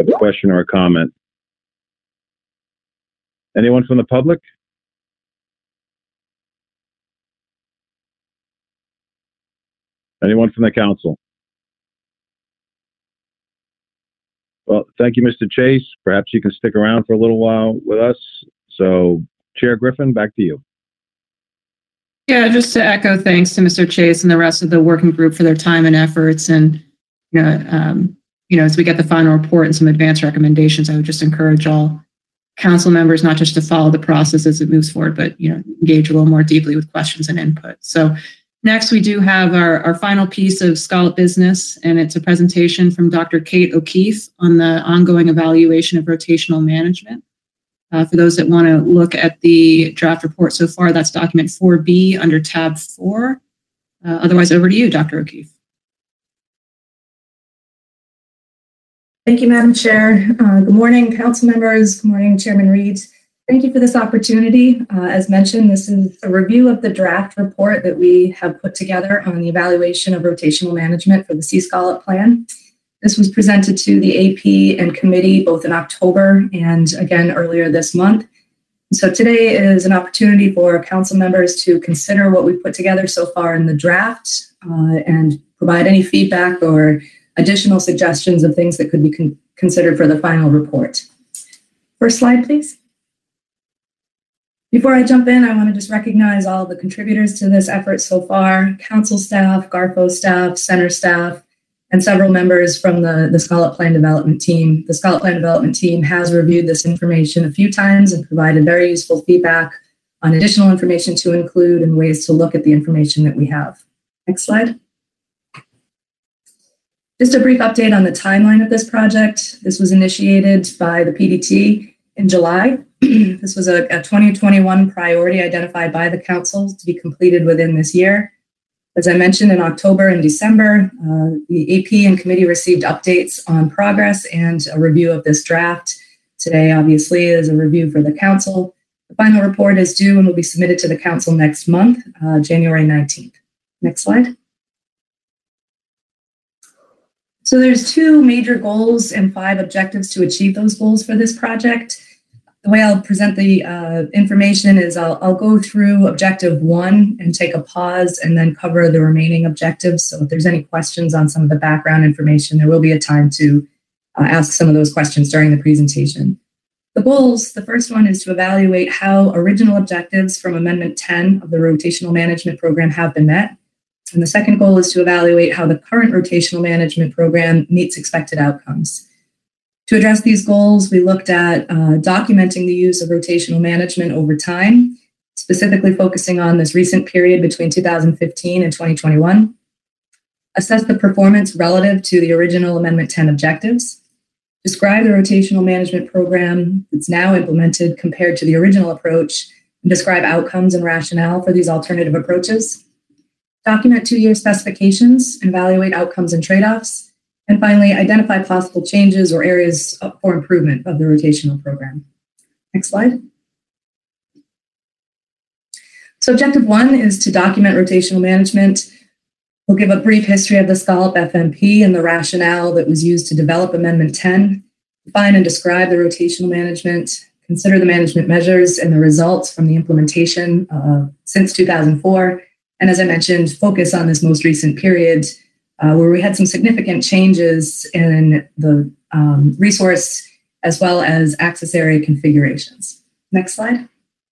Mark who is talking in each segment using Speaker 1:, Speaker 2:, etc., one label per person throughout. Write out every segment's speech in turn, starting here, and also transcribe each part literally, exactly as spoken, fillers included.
Speaker 1: have a question or a comment? Anyone from the public? Anyone from the council? Well, thank you, Mister Chase. Perhaps you can stick around for a little while with us. So, Chair Griffin, back to you.
Speaker 2: Yeah, just to echo thanks to Mister Chase and the rest of the working group for their time and efforts. And, you know, um, you know, as we get the final report and some advanced recommendations, I would just encourage all council members not just to follow the process as it moves forward, but, you know, engage a little more deeply with questions and input. So next, we do have our, our final piece of Scallop business, and it's a presentation from Doctor Kate O'Keefe on the ongoing evaluation of rotational management. Uh, for those that want to look at the draft report so far, that's document four B under tab four. Uh, otherwise, over to you, Doctor O'Keefe.
Speaker 3: Thank you, Madam Chair. Uh, good morning, council members. Good morning, Chairman Reed. Thank you for this opportunity. Uh, as mentioned, this is a review of the draft report that we have put together on the evaluation of rotational management for the Sea Scallop Plan. This was presented to the A P and committee both in October and again earlier this month. So today is an opportunity for council members to consider what we've put together so far in the draft uh, and provide any feedback or additional suggestions of things that could be con- considered for the final report. First slide, please. Before I jump in, I want to just recognize all the contributors to this effort so far: council staff, Garfo staff, center staff, and several members from the, the Scallop Plan Development Team. The Scallop Plan Development Team has reviewed this information a few times and provided very useful feedback on additional information to include and ways to look at the information that we have. Next slide. Just a brief update on the timeline of this project. This was initiated by the P D T in July. This was a, a twenty twenty-one priority identified by the council to be completed within this year. As I mentioned, in October and December, uh, the A P and committee received updates on progress and a review of this draft. Today, obviously, is a review for the council. The final report is due and will be submitted to the council next month, uh, January nineteenth. Next slide. So there's two major goals and five objectives to achieve those goals for this project. The way I'll present the uh, information is I'll, I'll go through objective one and take a pause and then cover the remaining objectives. So if there's any questions on some of the background information, there will be a time to uh, ask some of those questions during the presentation. The goals, the first one is to evaluate how original objectives from Amendment ten of the Rotational Management Program have been met. And the second goal is to evaluate how the current rotational management program meets expected outcomes. To address these goals, we looked at uh, documenting the use of rotational management over time, specifically focusing on this recent period between two thousand fifteen and twenty twenty-one. Assess the performance relative to the original Amendment ten objectives. Describe the rotational management program that's now implemented compared to the original approach, and describe outcomes and rationale for these alternative approaches. Document two-year specifications, and evaluate outcomes and trade-offs. And finally, identify possible changes or areas for improvement of the rotational program. Next slide. So objective one is to document rotational management. We'll give a brief history of the Scallop F M P and the rationale that was used to develop Amendment ten. Define and describe the rotational management. Consider the management measures and the results from the implementation uh, since two thousand four. And as I mentioned, focus on this most recent period uh, where we had some significant changes in the um, resource as well as access area configurations. Next slide.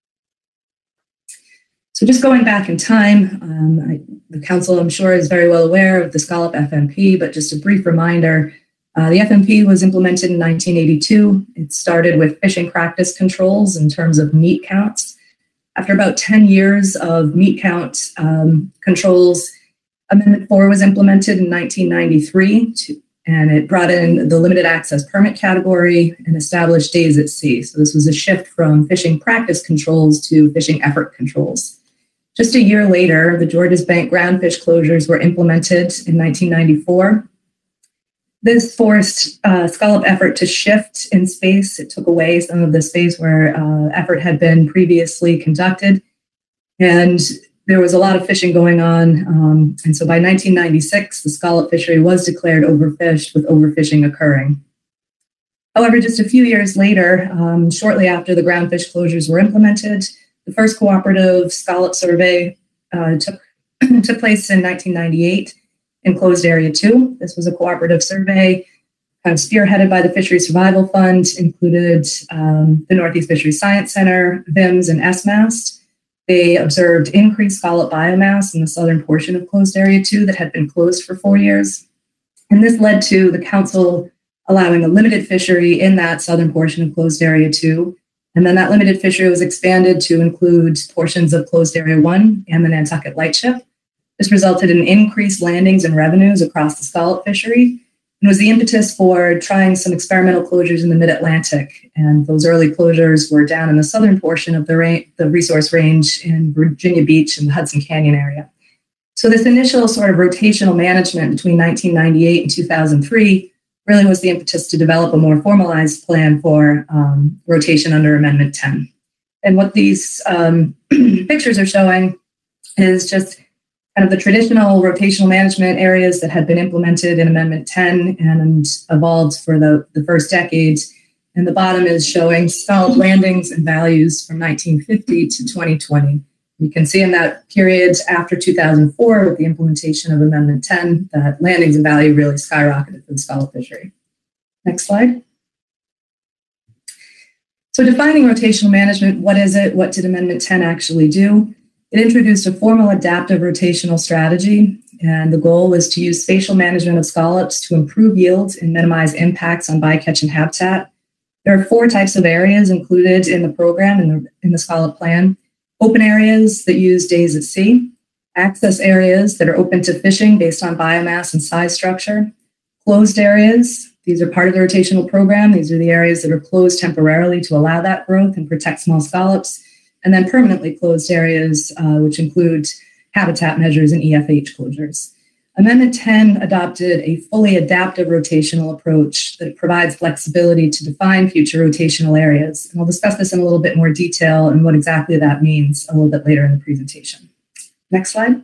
Speaker 3: So just going back in time, um, I, the council, I'm sure, is very well aware of the Scallop F M P, but just a brief reminder, uh, the F M P was implemented in nineteen eighty-two. It started with fishing practice controls in terms of meat counts. After about ten years of meat count um, controls, Amendment four was implemented in nineteen ninety-three, to, and it brought in the limited access permit category and established days at sea. So this was a shift from fishing practice controls to fishing effort controls. Just a year later, the Georges Bank groundfish closures were implemented in nineteen ninety-four. This forced uh, Scallop effort to shift in space. It took away some of the space where uh, effort had been previously conducted. And there was a lot of fishing going on. Um, and so by nineteen ninety-six, the Scallop fishery was declared overfished, with overfishing occurring. However, just a few years later, um, shortly after the groundfish closures were implemented, the first cooperative scallop survey uh, took, took place in nineteen ninety-eight in closed area two. This was a cooperative survey kind of spearheaded by the Fisheries Survival Fund, included um, the Northeast Fisheries Science Center, V I M S, and S MAST. They observed increased scallop biomass in the southern portion of closed area two that had been closed for four years. And this led to the council allowing a limited fishery in that southern portion of closed area two. And then that limited fishery was expanded to include portions of closed area one and the Nantucket Lightship. This resulted in increased landings and revenues across the scallop fishery, and was the impetus for trying some experimental closures in the mid-Atlantic. And those early closures were down in the southern portion of the, ra- the resource range in Virginia Beach and the Hudson Canyon area. So this initial sort of rotational management between nineteen ninety-eight and two thousand three really was the impetus to develop a more formalized plan for um, rotation under Amendment ten. And what these um, pictures are showing is just kind of the traditional rotational management areas that had been implemented in Amendment ten and evolved for the, the first decades. And the bottom is showing scallop landings and values from nineteen fifty to twenty twenty. You can see in that period after two thousand four, with the implementation of Amendment ten, that landings and value really skyrocketed for the scallop fishery. Next slide. So defining rotational management, what is it? What did Amendment ten actually do? It introduced a formal adaptive rotational strategy, and the goal was to use spatial management of scallops to improve yields and minimize impacts on bycatch and habitat. There are four types of areas included in the program, in the, in the scallop plan. Open areas that use days at sea, access areas that are open to fishing based on biomass and size structure, closed areas, these are part of the rotational program. These are the areas that are closed temporarily to allow that growth and protect small scallops, and then permanently closed areas, uh, which include habitat measures and E F H closures. Amendment ten adopted a fully adaptive rotational approach that provides flexibility to define future rotational areas. And I'll discuss this in a little bit more detail and what exactly that means a little bit later in the presentation. Next slide.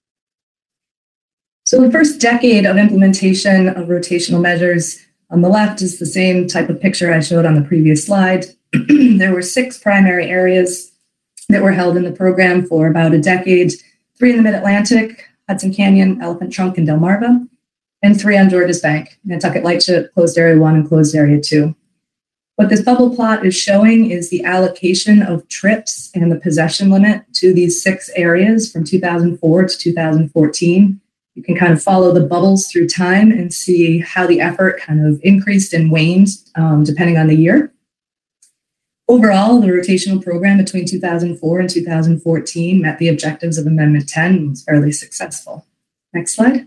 Speaker 3: So the first decade of implementation of rotational measures on the left is the same type of picture I showed on the previous slide. There were six primary areas that were held in the program for about a decade, three in the Mid-Atlantic, Hudson Canyon, Elephant Trunk, and Delmarva, and three on Georges Bank, Nantucket Lightship, Closed Area one, and Closed Area two. What this bubble plot is showing is the allocation of trips and the possession limit to these six areas from two thousand four to two thousand fourteen. You can kind of follow the bubbles through time and see how the effort kind of increased and waned um, depending on the year. Overall, the rotational program between two thousand four and two thousand fourteen met the objectives of Amendment ten and was fairly successful. Next slide.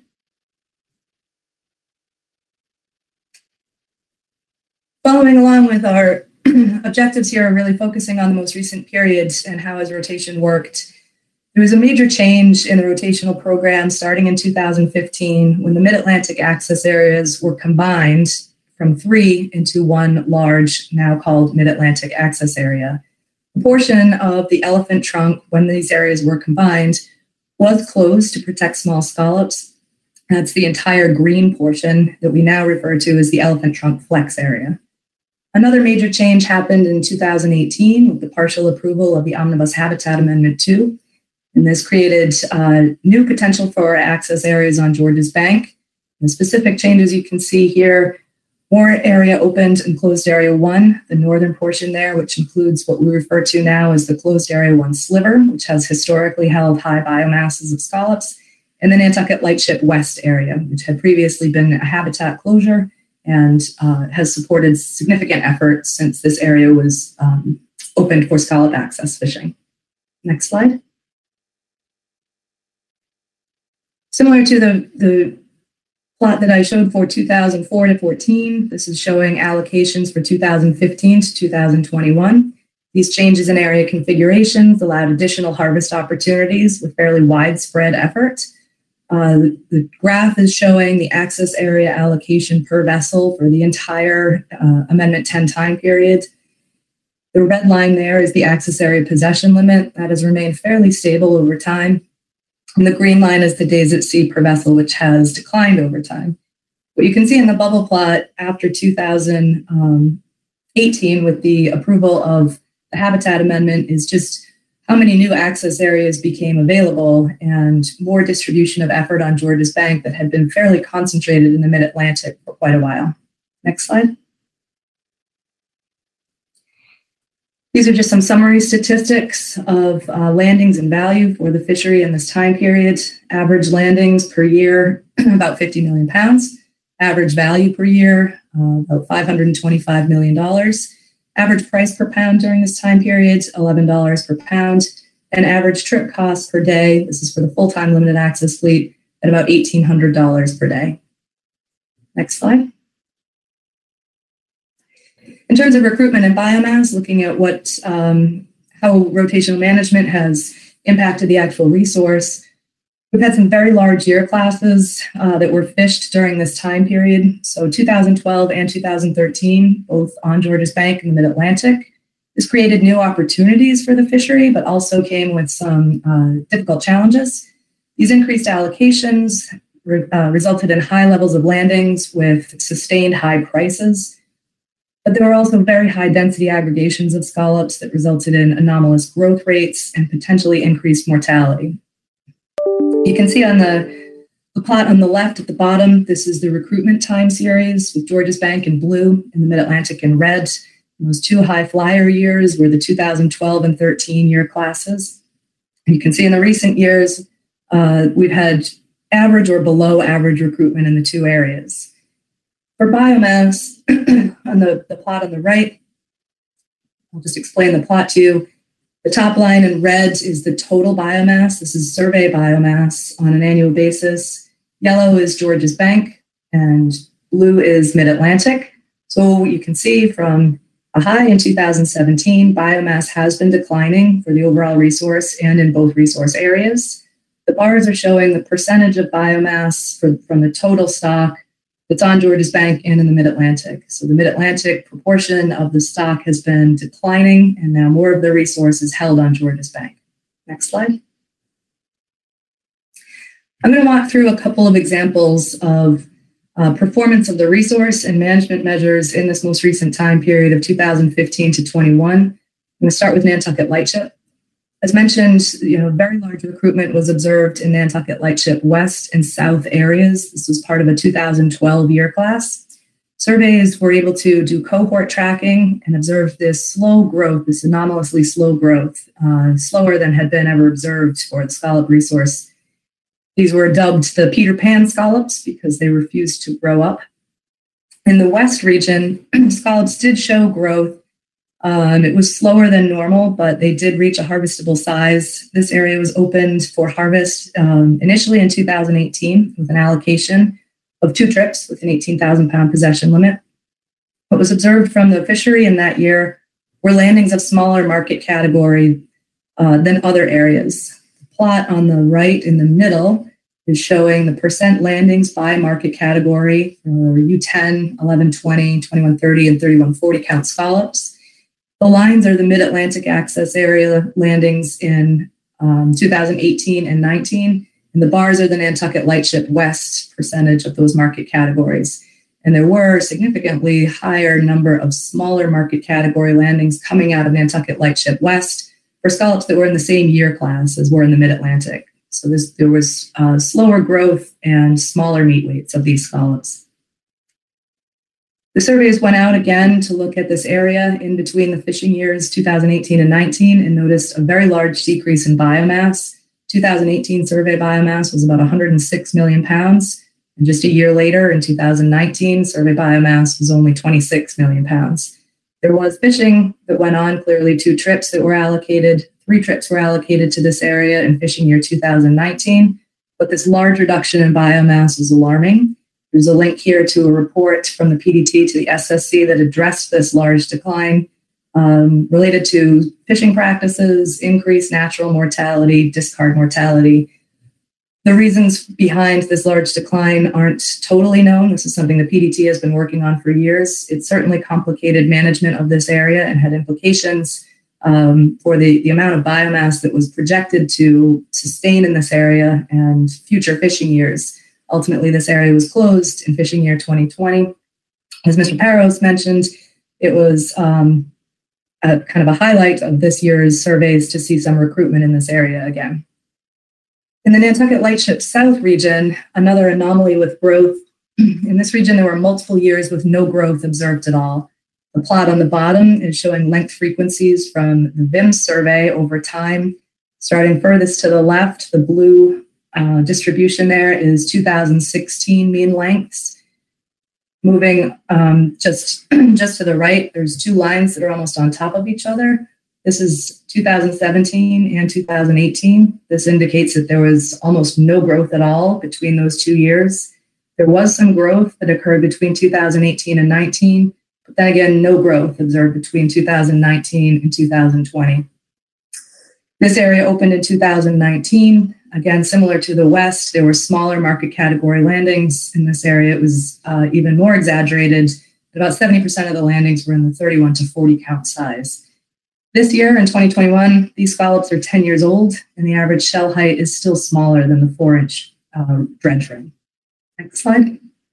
Speaker 3: Following along with our objectives here are really focusing on the most recent periods and how has rotation worked. There was a major change in the rotational program starting in two thousand fifteen when the Mid-Atlantic access areas were combined from three into one large, now called Mid-Atlantic Access Area. A portion of the Elephant Trunk, when these areas were combined, was closed to protect small scallops. That's the entire green portion that we now refer to as the Elephant Trunk Flex Area. Another major change happened in two thousand eighteen with the partial approval of the Omnibus Habitat Amendment two. And this created uh, new potential for access areas on Georges Bank. The specific changes you can see here: more area opened in closed area one, the northern portion there, which includes what we refer to now as the closed area one sliver, which has historically held high biomasses of scallops, and the Nantucket Lightship West area, which had previously been a habitat closure and uh, has supported significant effort since this area was um, opened for scallop access fishing. Next slide. Similar to the, the plot that I showed for two thousand four to fourteen, this is showing allocations for two thousand fifteen to two thousand twenty-one. These changes in area configurations allowed additional harvest opportunities with fairly widespread effort. Uh, the, the graph is showing the access area allocation per vessel for the entire uh, Amendment ten time period. The red line there is the access area possession limit. That has remained fairly stable over time. And the green line is the days at sea per vessel, which has declined over time. What you can see in the bubble plot after two thousand eighteen with the approval of the Habitat Amendment is just how many new access areas became available and more distribution of effort on Georges Bank that had been fairly concentrated in the Mid-Atlantic for quite a while. Next slide. These are just some summary statistics of uh, landings and value for the fishery in this time period. Average landings per year, about fifty million pounds. Average value per year, uh, about five hundred twenty-five million dollars. Average price per pound during this time period, eleven dollars per pound. And average trip cost per day, this is for the full-time limited access fleet, at about eighteen hundred dollars per day. Next slide. In terms of recruitment and biomass, looking at what um, how rotational management has impacted the actual resource, we've had some very large year classes uh, that were fished during this time period. So two thousand twelve and two thousand thirteen, both on Georges Bank in the Mid-Atlantic. This created new opportunities for the fishery, but also came with some uh, difficult challenges. These increased allocations re- uh, resulted in high levels of landings with sustained high prices. But there were also very high density aggregations of scallops that resulted in anomalous growth rates and potentially increased mortality. You can see on the, the plot on the left at the bottom, this is the recruitment time series with Georges Bank in blue and the Mid-Atlantic in red. And those two high flyer years were the two thousand twelve and thirteen year classes. And you can see in the recent years, uh, we've had average or below average recruitment in the two areas. For biomass, on the, the plot on the right, I'll just explain the plot to you. The top line in red is the total biomass. This is survey biomass on an annual basis. Yellow is Georges Bank, and blue is Mid-Atlantic. So you can see from a high in two thousand seventeen, biomass has been declining for the overall resource and in both resource areas. The bars are showing the percentage of biomass for, from the total stock that's on Georges Bank and in the Mid-Atlantic. So the Mid-Atlantic proportion of the stock has been declining, and now more of the resource is held on Georges Bank. Next slide. I'm going to walk through a couple of examples of uh, performance of the resource and management measures in this most recent time period of two thousand fifteen to twenty-one. I'm going to start with Nantucket Lightship. As mentioned, you know, very large recruitment was observed in Nantucket Lightship West and South areas. This was part of a two thousand twelve year class. Surveys were able to do cohort tracking and observe this slow growth, this anomalously slow growth, uh, slower than had been ever observed for the scallop resource. These were dubbed the Peter Pan scallops because they refused to grow up. In the West region, scallops did show growth. Um, it was slower than normal, but they did reach a harvestable size. This area was opened for harvest um, initially in two thousand eighteen with an allocation of two trips with an eighteen thousand pound possession limit. What was observed from the fishery in that year were landings of smaller market category uh, than other areas. The plot on the right in the middle is showing the percent landings by market category for U ten, eleven twenty, twenty-one thirty, and thirty-one forty count scallops. The lines are the Mid-Atlantic access area landings in um, two thousand eighteen and nineteen, and the bars are the Nantucket Lightship West percentage of those market categories. And there were a significantly higher number of smaller market category landings coming out of Nantucket Lightship West for scallops that were in the same year class as were in the Mid-Atlantic. So this, there was uh, slower growth and smaller meat weights of these scallops. The surveys went out again to look at this area in between the fishing years two thousand eighteen and nineteen and noticed a very large decrease in biomass. two thousand eighteen survey biomass was about one hundred six million pounds. And just a year later, in two thousand nineteen, survey biomass was only twenty-six million pounds. There was fishing that went on, clearly two trips that were allocated, three trips were allocated to this area in fishing year two thousand nineteen, but this large reduction in biomass was alarming. There's a link here to a report from the P D T to the S S C that addressed this large decline um, related to fishing practices, increased natural mortality, discard mortality. The reasons behind this large decline aren't totally known. This is something the P D T has been working on for years. It certainly complicated management of this area and had implications um, for the, the amount of biomass that was projected to sustain in this area and future fishing years. Ultimately, this area was closed in fishing year twenty twenty. As Mister Parros mentioned, it was um, a kind of a highlight of this year's surveys to see some recruitment in this area again. In the Nantucket Lightship South region, another anomaly with growth. In this region, there were multiple years with no growth observed at all. The plot on the bottom is showing length frequencies from the V I M survey over time. Starting furthest to the left, the blue uh, distribution there is two thousand sixteen mean lengths. Moving um, just, just to the right, there's two lines that are almost on top of each other. This is two thousand seventeen and two thousand eighteen. This indicates that there was almost no growth at all between those two years. There was some growth that occurred between two thousand eighteen and nineteen, but then again, no growth observed between two thousand nineteen and two thousand twenty. This area opened in two thousand nineteen. Again, similar to the west, there were smaller market category landings. In this area, it was uh, even more exaggerated. About seventy percent of the landings were in the thirty-one to forty count size. This year, in twenty twenty-one, these scallops are ten years old, and the average shell height is still smaller than the four-inch uh, dredge ring. Next slide.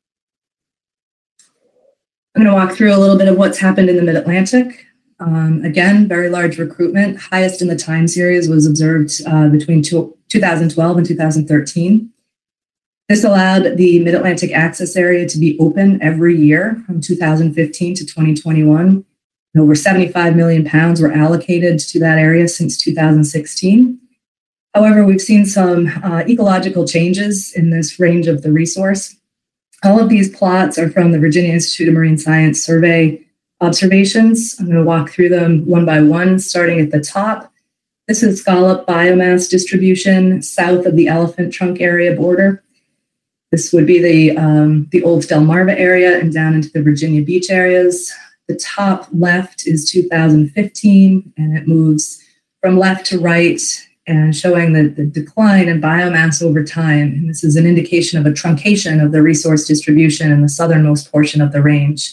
Speaker 3: I'm going to walk through a little bit of what's happened in the Mid-Atlantic. Um, again, very large recruitment. Highest in the time series was observed uh, between two, two thousand twelve and two thousand thirteen. This allowed the Mid-Atlantic access area to be open every year from two thousand fifteen to twenty twenty-one. And over seventy-five million pounds were allocated to that area since two thousand sixteen. However, we've seen some uh, ecological changes in this range of the resource. All of these plots are from the Virginia Institute of Marine Science survey observations. I'm going to walk through them one by one, starting at the top. This is scallop biomass distribution south of the Elephant Trunk area border. This would be the, um, the old Delmarva area and down into the Virginia Beach areas. The top left is two thousand fifteen, and it moves from left to right and showing the, the decline in biomass over time. And this is an indication of a truncation of the resource distribution in the southernmost portion of the range.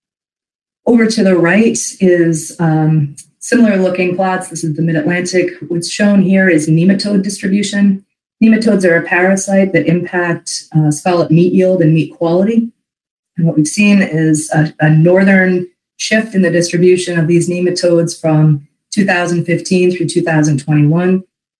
Speaker 3: Over to the right is um, similar looking plots. This is the Mid-Atlantic. What's shown here is nematode distribution. Nematodes are a parasite that impact uh, scallop meat yield and meat quality. And what we've seen is a, a northern shift in the distribution of these nematodes from two thousand fifteen through two thousand twenty-one.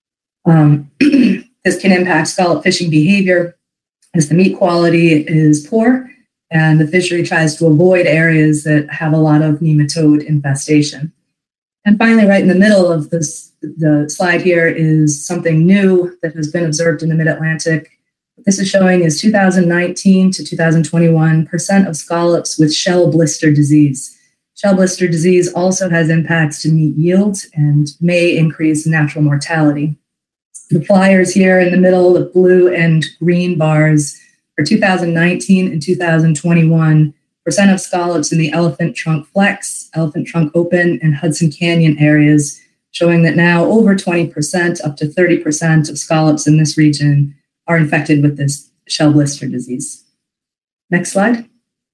Speaker 3: Um, this can impact scallop fishing behavior as the meat quality is poor and the fishery tries to avoid areas that have a lot of nematode infestation. And finally, right in the middle of this, the slide here is something new that has been observed in the Mid-Atlantic. What this is showing is two thousand nineteen to two thousand twenty-one percent of scallops with shell blister disease. Shell blister disease also has impacts to meat yield and may increase natural mortality. The flyers here in the middle, the blue and green bars for two thousand nineteen and two thousand twenty-one, percent of scallops in the Elephant Trunk Flex, Elephant Trunk Open, and Hudson Canyon areas, showing that now over twenty percent, up to thirty percent of scallops in this region are infected with this shell blister disease. Next slide.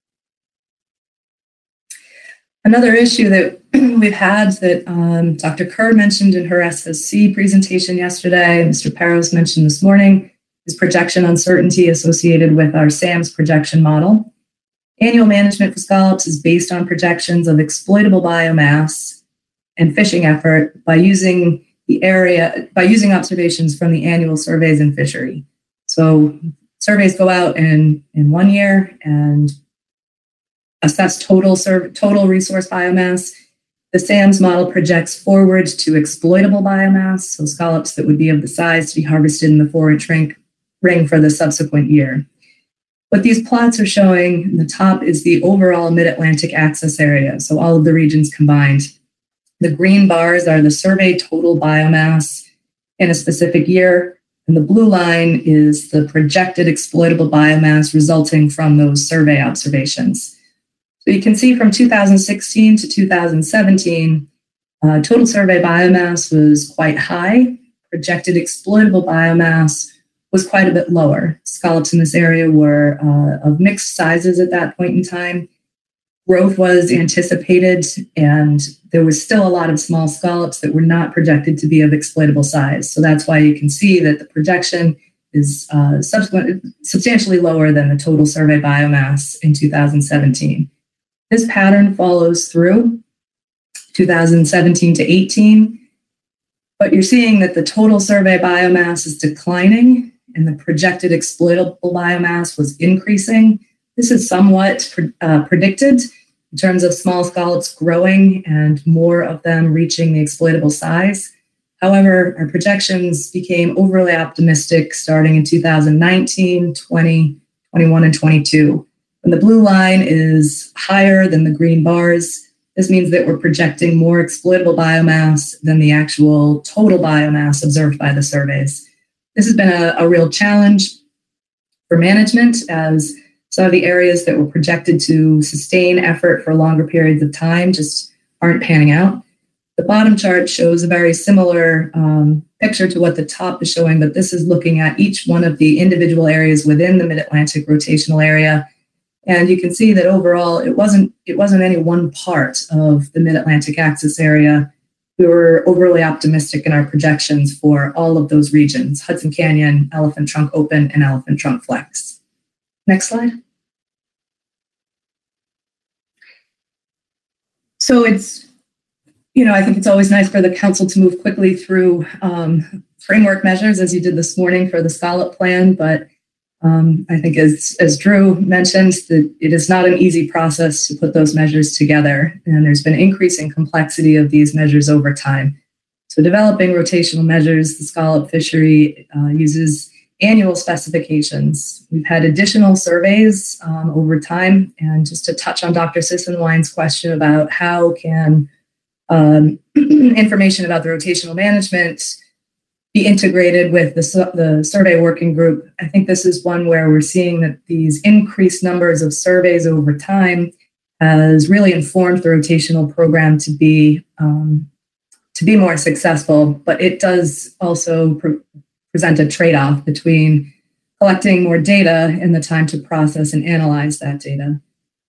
Speaker 3: Another issue that we've had that um, Doctor Kerr mentioned in her S S C presentation yesterday, Mister Parros mentioned this morning, is projection uncertainty associated with our SAMS projection model. Annual management for scallops is based on projections of exploitable biomass and fishing effort by using the area, by using observations from the annual surveys in fishery. So surveys go out in, in one year and assess total, serv- total resource biomass. The SAMS model projects forward to exploitable biomass, so scallops that would be of the size to be harvested in the four-inch ring, ring for the subsequent year. What these plots are showing, in the top is the overall Mid-Atlantic access area, so all of the regions combined. The green bars are the survey total biomass in a specific year, and the blue line is the projected exploitable biomass resulting from those survey observations. So you can see from two thousand sixteen to two thousand seventeen, uh, total survey biomass was quite high. Projected exploitable biomass was quite a bit lower. Scallops in this area were uh, of mixed sizes at that point in time. Growth was anticipated, and there was still a lot of small scallops that were not projected to be of exploitable size. So that's why you can see that the projection is uh, subsequent, substantially lower than the total survey biomass in two thousand seventeen. This pattern follows through two thousand seventeen to eighteen, but you're seeing that the total survey biomass is declining and the projected exploitable biomass was increasing. This is somewhat uh, predicted in terms of small scallops growing and more of them reaching the exploitable size. However, our projections became overly optimistic starting in two thousand nineteen, twenty, twenty-one, and twenty-two. When the blue line is higher than the green bars, this means that we're projecting more exploitable biomass than the actual total biomass observed by the surveys. This has been a, a real challenge for management, as some of the areas that were projected to sustain effort for longer periods of time just aren't panning out. The bottom chart shows a very similar um, picture to what the top is showing, but this is looking at each one of the individual areas within the Mid-Atlantic rotational area. And you can see that overall, it wasn't, it wasn't any one part of the Mid-Atlantic axis area. We were overly optimistic in our projections for all of those regions: Hudson Canyon, Elephant Trunk Open, and Elephant Trunk Flex. Next slide. So it's, you know, I think it's always nice for the council to move quickly through um, framework measures, as you did this morning for the scallop plan. But um, I think, as, as Drew mentioned, that it is not an easy process to put those measures together. And there's been increasing complexity of these measures over time. So developing rotational measures, the scallop fishery uh, uses annual specifications. We've had additional surveys um, over time. And just to touch on Doctor Sissenwine's question about how can um, information about the rotational management be integrated with the, the survey working group, I think this is one where we're seeing that these increased numbers of surveys over time has really informed the rotational program to be um, to be more successful, but it does also pre- present a trade-off between collecting more data and the time to process and analyze that data.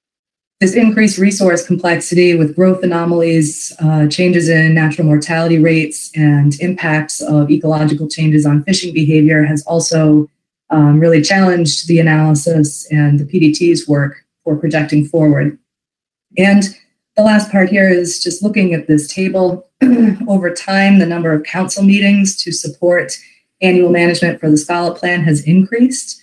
Speaker 3: This increased resource complexity with growth anomalies, uh, changes in natural mortality rates, and impacts of ecological changes on fishing behavior has also um, really challenged the analysis and the P D T's work for projecting forward. And the last part here is just looking at this table. Over time, the number of council meetings to support annual management for the scallop plan has increased.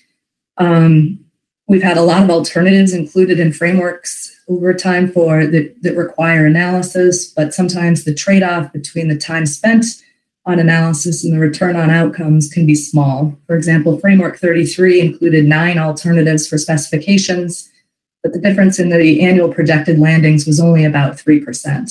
Speaker 3: Um, We've had a lot of alternatives included in frameworks over time for that, that require analysis, but sometimes the trade-off between the time spent on analysis and the return on outcomes can be small. For example, Framework thirty-three included nine alternatives for specifications, but the difference in the annual projected landings was only about three percent.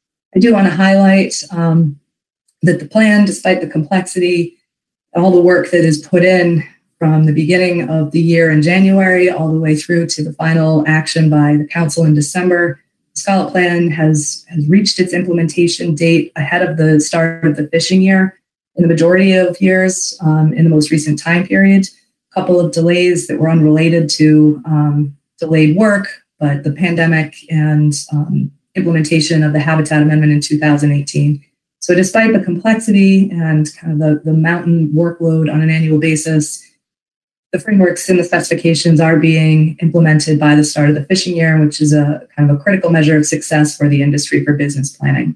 Speaker 3: I do want to highlight um, that the plan, despite the complexity, all the work that is put in from the beginning of the year in January all the way through to the final action by the council in December, the scallop plan has, has reached its implementation date ahead of the start of the fishing year in the majority of years um, in the most recent time period. A couple of delays that were unrelated to um, delayed work, but the pandemic and um, implementation of the Habitat Amendment in two thousand eighteen. So despite the complexity and kind of the, the mountain workload on an annual basis, the frameworks and the specifications are being implemented by the start of the fishing year, which is a kind of a critical measure of success for the industry for business planning.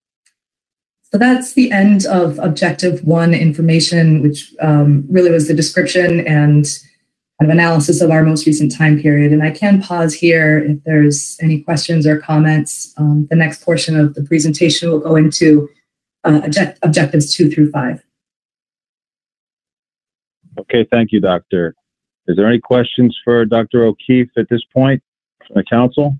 Speaker 3: So that's the end of Objective One information, which um, really was the description and kind of analysis of our most recent time period. And I can pause here if there's any questions or comments. Um, the next portion of the presentation will go into uh, object- Objectives Two through Five.
Speaker 1: Okay, thank you, Doctor. Is there any questions for Doctor O'Keefe at this point from the council?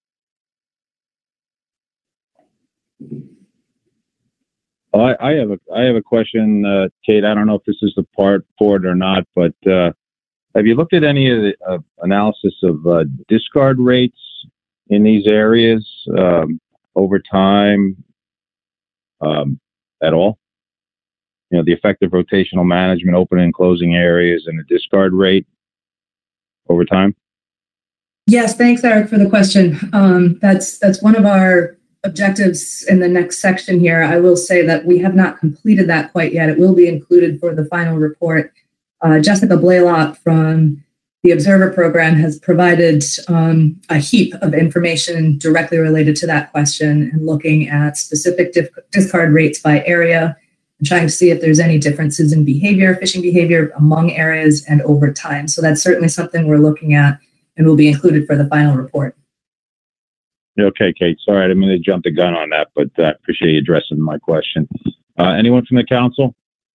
Speaker 1: Oh, I, I have a I have a question, uh, Kate. I don't know if this is the part for it or not, but uh, have you looked at any of the uh, analysis of uh, discard rates in these areas um, over time um, at all? You know, the effective rotational management, opening and closing areas, and the discard rate over time?
Speaker 3: Yes, thanks, Eric, for the question. Um, that's that's one of our objectives in the next section here. I will say that we have not completed that quite yet. It will be included for the final report. Uh, Jessica Blaylock from the Observer Program has provided um, a heap of information directly related to that question and looking at specific dif- discard rates by area and trying to see if there's any differences in behavior, fishing behavior among areas and over time. So that's certainly something we're looking at and will be included for the final report.
Speaker 1: Okay, Kate. Sorry, I didn't mean to jump the gun on that, but I uh, appreciate you addressing my question. Uh, anyone from the council?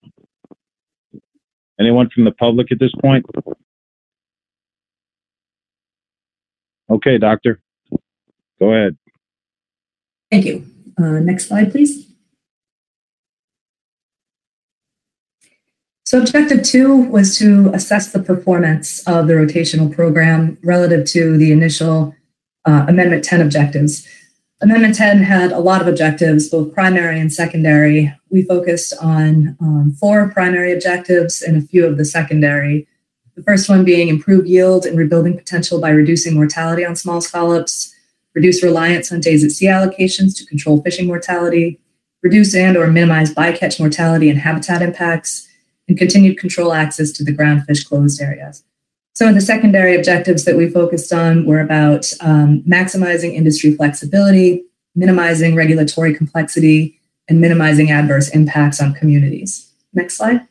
Speaker 1: Anyone from the public at this point? Okay, doctor. Go ahead.
Speaker 3: Thank you. Uh, next slide, please. So objective two was to assess the performance of the rotational program relative to the initial uh, Amendment ten objectives. Amendment ten had a lot of objectives, both primary and secondary. We focused on um, four primary objectives and a few of the secondary. The first one being improve yield and rebuilding potential by reducing mortality on small scallops, reduce reliance on days at sea allocations to control fishing mortality, reduce and or minimize bycatch mortality and habitat impacts, and continued control access to the ground fish closed areas. Some of the secondary objectives that we focused on were about um, maximizing industry flexibility, minimizing regulatory complexity, and minimizing adverse impacts on communities. Next slide.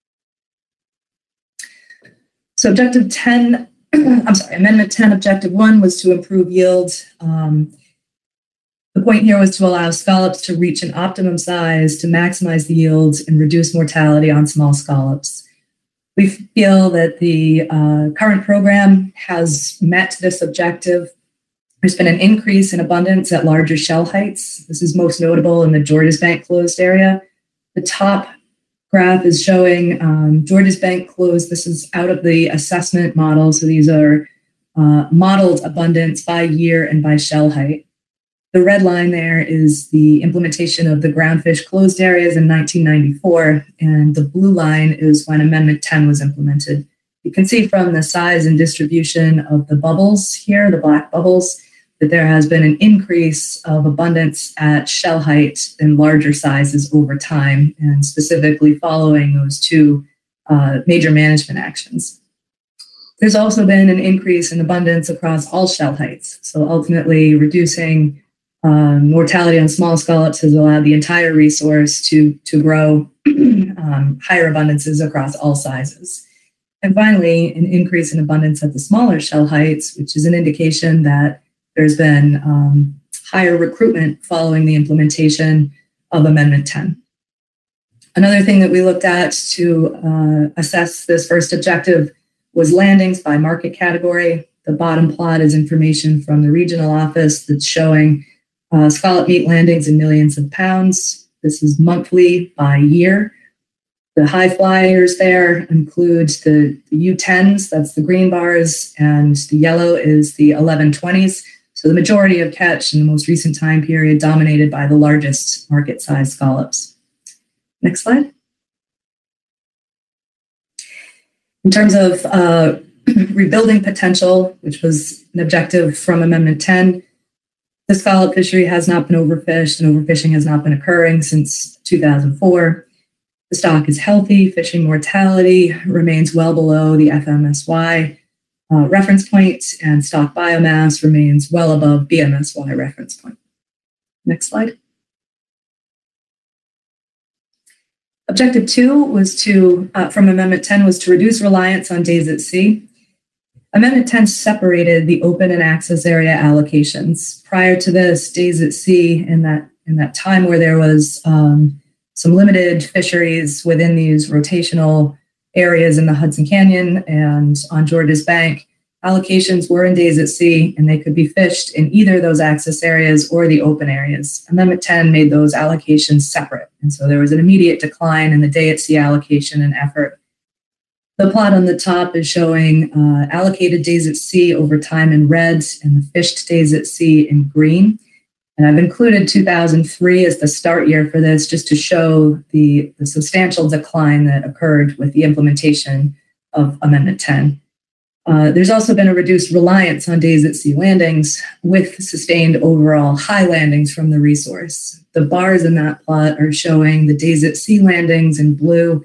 Speaker 3: So objective ten, I'm sorry, Amendment ten, objective one was to improve yield. Um, the point here was to allow scallops to reach an optimum size to maximize the yields and reduce mortality on small scallops. We feel that the uh, current program has met this objective. There's been an increase in abundance at larger shell heights. This is most notable in the Georges Bank closed area. The top graph is showing um, Georges Bank closed. This is out of the assessment model. So these are uh, modeled abundance by year and by shell height. The red line there is the implementation of the groundfish closed areas in nineteen ninety-four, and the blue line is when Amendment ten was implemented. You can see from the size and distribution of the bubbles here, the black bubbles, that there has been an increase of abundance at shell height and larger sizes over time, and specifically following those two uh, major management actions. There's also been an increase in abundance across all shell heights, so ultimately reducing Um, mortality on small scallops has allowed the entire resource to, to grow um, higher abundances across all sizes. And finally, an increase in abundance at the smaller shell heights, which is an indication that there's been um, higher recruitment following the implementation of Amendment ten. Another thing that we looked at to uh, assess this first objective was landings by market category. The bottom plot is information from the regional office that's showing Uh, scallop meat landings in millions of pounds. This is monthly by year. The high flyers there include the, the U tens, that's the green bars, and the yellow is the eleven twenties. So the majority of catch in the most recent time period dominated by the largest market size scallops. Next slide. In terms of uh, rebuilding potential, which was an objective from Amendment ten, the scallop fishery has not been overfished, and overfishing has not been occurring since two thousand four. The stock is healthy. Fishing mortality remains well below the F M S Y uh, reference point, and stock biomass remains well above B M S Y reference point. Next slide. Objective two was to, uh, from Amendment ten, was to reduce reliance on days at sea. Amendment ten separated the open and access area allocations. Prior to this, days at sea, in that in that time where there was um, some limited fisheries within these rotational areas in the Hudson Canyon and on Georges Bank, allocations were in days at sea, and they could be fished in either those access areas or the open areas. Amendment ten made those allocations separate, and so there was an immediate decline in the day at sea allocation and effort. The plot on the top is showing uh, allocated days at sea over time in red and the fished days at sea in green. And I've included two thousand three as the start year for this, just to show the, the substantial decline that occurred with the implementation of Amendment ten. Uh, there's also been a reduced reliance on days at sea landings with sustained overall high landings from the resource. The bars in that plot are showing the days at sea landings in blue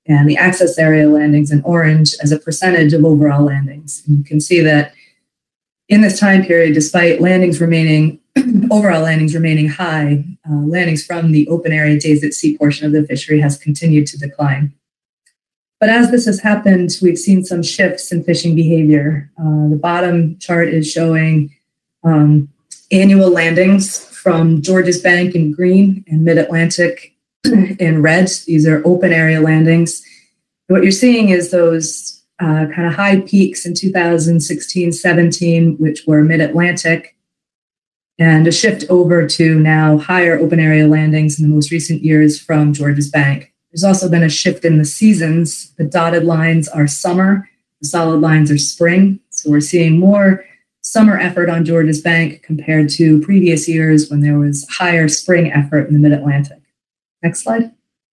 Speaker 3: and the access area landings in orange as a percentage of overall landings. And you can see that in this time period, despite landings remaining, overall landings remaining high, uh, landings from the open area days at sea portion of the fishery has continued to decline. But as this has happened, we've seen some shifts in fishing behavior. Uh, the bottom chart is showing um, annual landings from Georges Bank in green and Mid-Atlantic in red. These are open area landings. What you're seeing is those uh, kind of high peaks in two thousand sixteen, seventeen, which were Mid-Atlantic, and a shift over to now higher open area landings in the most recent years from Georges Bank. There's also been a shift in the seasons. The dotted lines are summer, the solid lines are spring. So we're seeing more summer effort on Georges Bank compared to previous years when there was higher spring effort in the Mid-Atlantic. Next slide.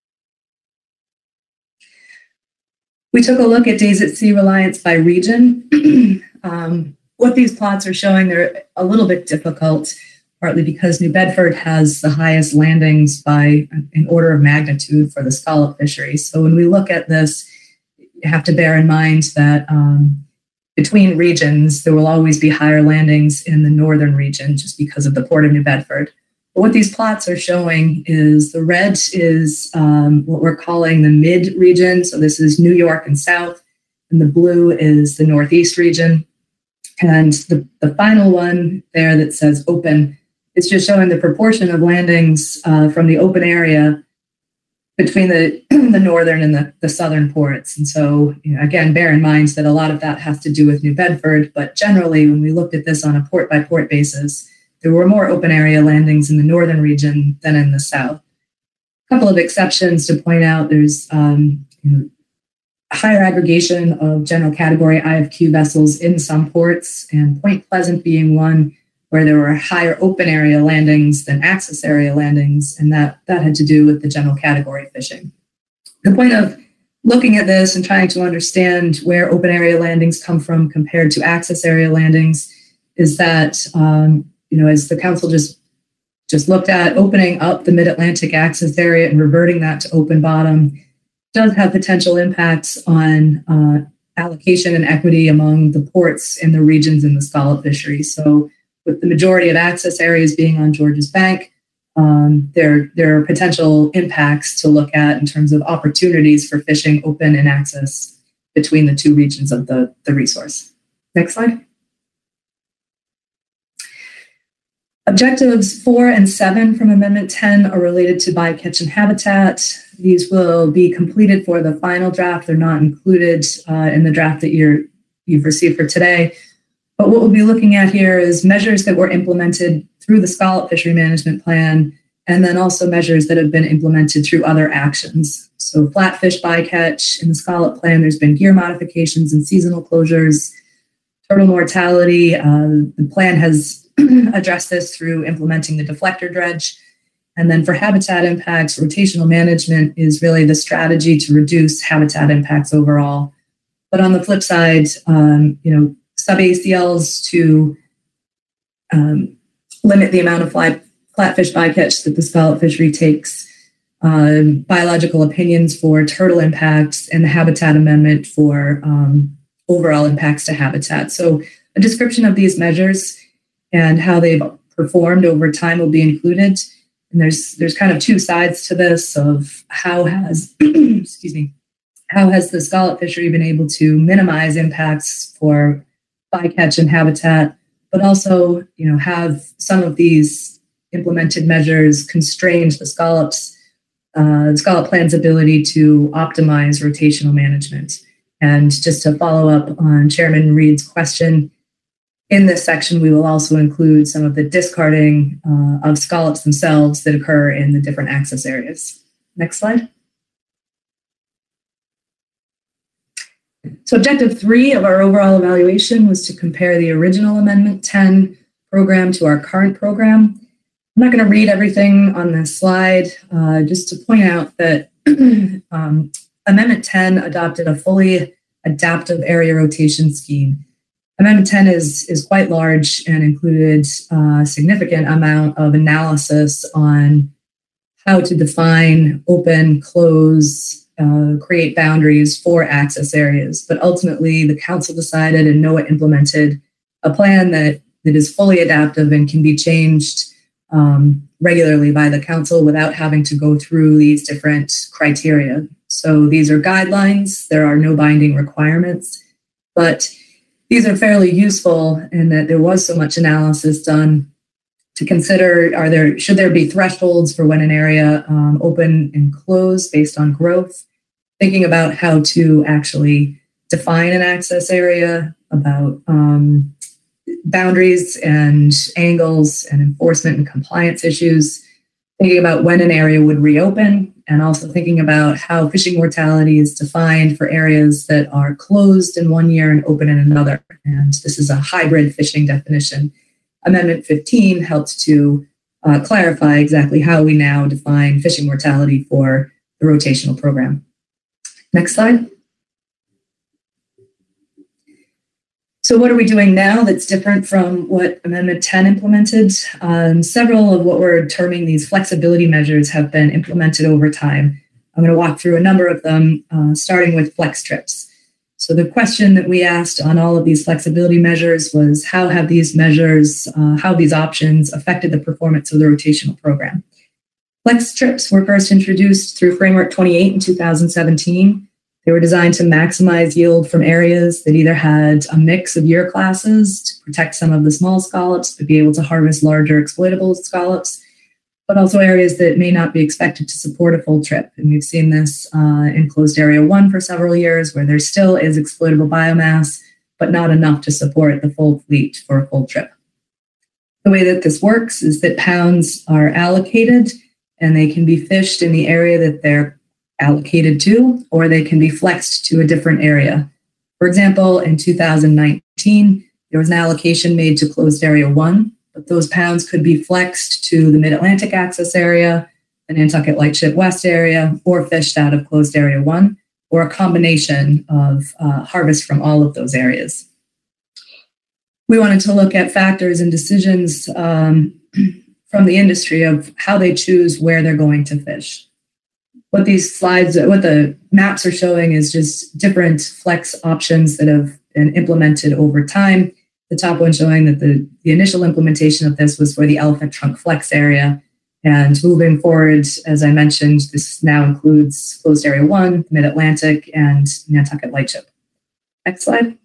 Speaker 3: We took a look at days at sea reliance by region. um, what these plots are showing, they're a little bit difficult, partly because New Bedford has the highest landings by an order of magnitude for the scallop fishery. So when we look at this, you have to bear in mind that um, between regions, there will always be higher landings in the northern region just because of the Port of New Bedford. But what these plots are showing is the red is um, what we're calling the mid region. So this is New York and South, and the blue is the Northeast region. And the, the final one there that says open, it's just showing the proportion of landings uh, from the open area between the, the northern and the, the southern ports. And so, you know, again, bear in mind that a lot of that has to do with New Bedford, but generally when we looked at this on a port by port basis, there were more open area landings in the northern region than in the south. A couple of exceptions to point out, there's um, you know, higher aggregation of general category I F Q vessels in some ports, and Point Pleasant being one where there were higher open area landings than access area landings, and that, that had to do with the general category fishing. The point of looking at this and trying to understand where open area landings come from compared to access area landings is that, um, you know, as the council just, just looked at, opening up the Mid-Atlantic access area and reverting that to open bottom does have potential impacts on uh, allocation and equity among the ports and the regions in the scallop fishery. So with the majority of access areas being on Georges Bank, um, there, there are potential impacts to look at in terms of opportunities for fishing open and access between the two regions of the, the resource. Next slide. Objectives four and seven from Amendment ten are related to bycatch and habitat. These will be completed for the final draft. They're not included uh, in the draft that you're, you've received for today. But what we'll be looking at here is measures that were implemented through the Scallop Fishery Management Plan, and then also measures that have been implemented through other actions. So flatfish bycatch in the Scallop Plan, there's been gear modifications and seasonal closures. Turtle mortality, uh, the plan has addressed this through implementing the deflector dredge. And then for habitat impacts, rotational management is really the strategy to reduce habitat impacts overall. But on the flip side, um, you know, sub-A C Ls to um, limit the amount of fly, flatfish bycatch that the scallop fishery takes, uh, biological opinions for turtle impacts, and the habitat amendment for um, overall impacts to habitat. So a description of these measures and how they've performed over time will be included. And there's there's kind of two sides to this of how has, excuse me, how has the scallop fishery been able to minimize impacts for bycatch and habitat, but also, you know, have some of these implemented measures constrained the scallops, uh, the scallop plan's ability to optimize rotational management. And just to follow up on Chairman Reed's question, in this section, we will also include some of the discarding uh, of scallops themselves that occur in the different access areas. Next slide. So objective three of our overall evaluation was to compare the original Amendment ten program to our current program. I'm not going to read everything on this slide, uh, just to point out that um, Amendment ten adopted a fully adaptive area rotation scheme. Amendment ten is, is quite large and included a significant amount of analysis on how to define open, close, uh, create boundaries for access areas. But ultimately, the council decided and NOAA implemented a plan that, that is fully adaptive and can be changed um, regularly by the council without having to go through these different criteria. So these are guidelines. There are no binding requirements, but these are fairly useful in that there was so much analysis done to consider, are there, should there be thresholds for when an area um, open and close based on growth, thinking about how to actually define an access area, about um, boundaries and angles and enforcement and compliance issues, thinking about when an area would reopen, and also thinking about how fishing mortality is defined for areas that are closed in one year and open in another. And this is a hybrid fishing definition. Amendment fifteen helped to uh, clarify exactly how we now define fishing mortality for the rotational program. Next slide. So what are we doing now that's different from what Amendment ten implemented? Um, several of what we're terming these flexibility measures have been implemented over time. I'm going to walk through a number of them, uh, starting with flex trips. So the question that we asked on all of these flexibility measures was, how have these measures, uh, how these options affected the performance of the rotational program? Flex trips were first introduced through Framework twenty-eight in two thousand seventeen. They were designed to maximize yield from areas that either had a mix of year classes to protect some of the small scallops, but be able to harvest larger exploitable scallops, but also areas that may not be expected to support a full trip. And we've seen this uh, in closed area one for several years, where there still is exploitable biomass, but not enough to support the full fleet for a full trip. The way that this works is that pounds are allocated and they can be fished in the area that they're allocated to, or they can be flexed to a different area. For example, in two thousand nineteen, there was an allocation made to closed area one, but those pounds could be flexed to the Mid-Atlantic access area, the Nantucket Lightship West area, or fished out of closed area one, or a combination of uh, harvest from all of those areas. We wanted to look at factors and decisions um, from the industry of how they choose where they're going to fish. What these slides, what the maps are showing is just different flex options that have been implemented over time. The top one showing that the, the initial implementation of this was for the Elephant Trunk Flex area. And moving forward, as I mentioned, this now includes closed area one, Mid-Atlantic, and Nantucket Lightship. Next slide.